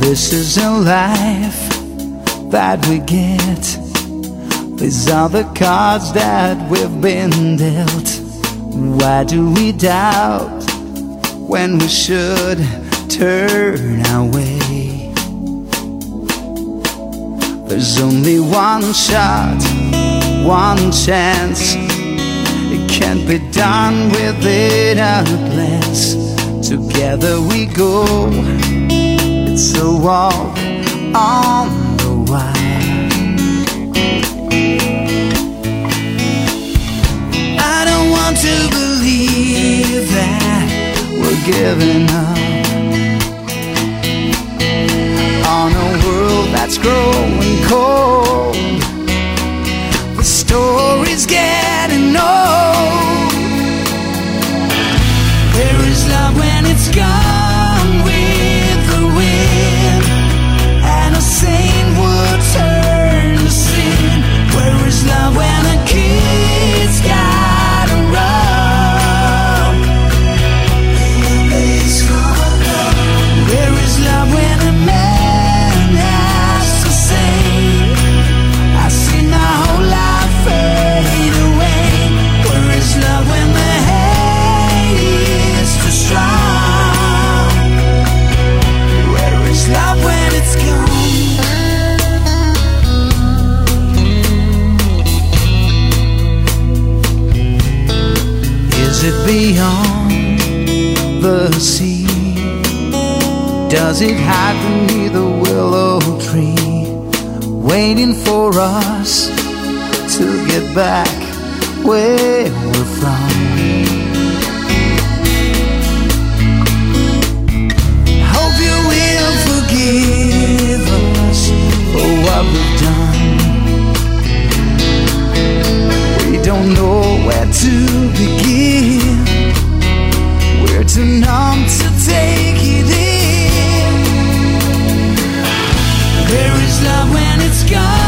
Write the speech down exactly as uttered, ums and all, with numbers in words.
This is a life that we get. These are the cards that we've been dealt. Why do we doubt when we should turn away? There's only one shot, one chance. It can't be done within a glance. Together we go, it's a walk on the wire. I don't want to believe that we're giving up on a world that's growing cold. The story's getting old. Where is love when it's gone with the wind, and a saint would turn to sin? Where is love when a kid's gotta run? Where is love when a man has to say, I see my whole life fade away? Where is love when the hate is too strong? Where is love when it's gone? Is it beyond the sea? Does it hide beneath the willow tree, waiting for us to get back where we're from? Hope you will forgive us for what we've done. We don't know where to begin. We're too numb to take it in. Where is love when it's gone?